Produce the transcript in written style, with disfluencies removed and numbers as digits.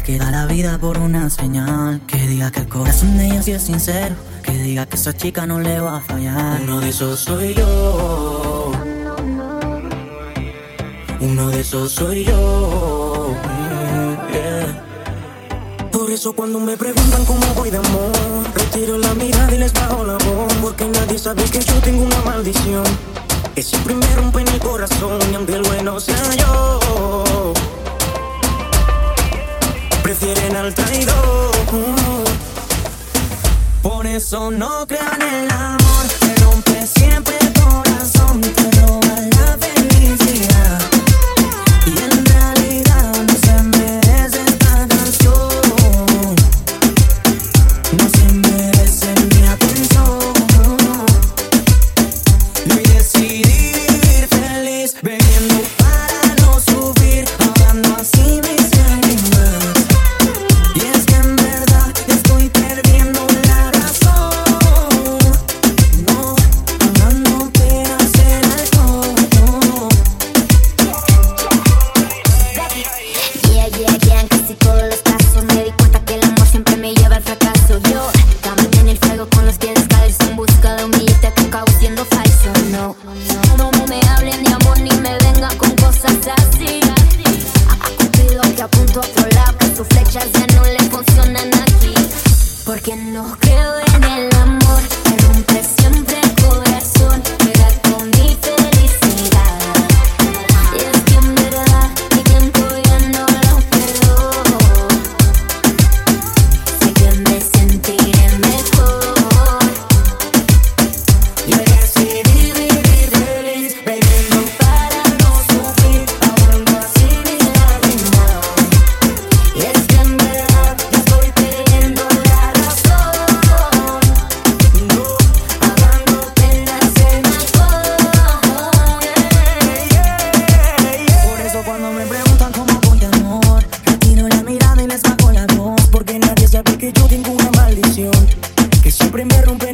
que da la vida por una señal. Que diga que el corazón de ella sí es sincero. Que diga que esa chica no le va a fallar. Uno de esos soy yo. Uno de esos soy yo. Por eso cuando me preguntan cómo voy de amor, retiro la mirada y les bajo la voz. Porque nadie sabe que yo tengo una maldición que siempre me rompe en el corazón. Y aunque el bueno sea yo, prefieren al traidor. Por eso no crean en el amor, que rompe siempre el corazón, te roba la felicidad. Y en realidad no se merece esta canción, no se merece mi atención. Y hoy decidí vivir feliz, bebiendo para no sufrir, ahogando así mis lágrimas. Y es que en verdad estoy perdiendo la razón. No, amando te hacen algo. En casi todos los casos me di cuenta que el amor siempre me lleva al fracaso. Yo caminé en el fuego con los pies descalzos en busca de un billete que acabó siendo falso. No me hablen de amor ni me vengan con cosas así. A Cupido que apunto a otro lado, que sus flechas ya no le funcionan aquí. Porque no creo en el amor, me rompe siempre el corazón, me da con mi felicidad. Y es que en verdad mi tiempo ya no lo perdono. Sé que me sentiré mejor. Y hoy decidí vivir feliz, bebiendo para no sufrir, ahogando así mis lágrimas. Y es que en verdad estoy perdiendo la razón. No, amándote te hace mejor. Por eso cuando me preguntan cómo voy de amor, retiro la mirada y les bajo la voz. Porque nadie sabe que yo tengo una maldición que siempre me rompe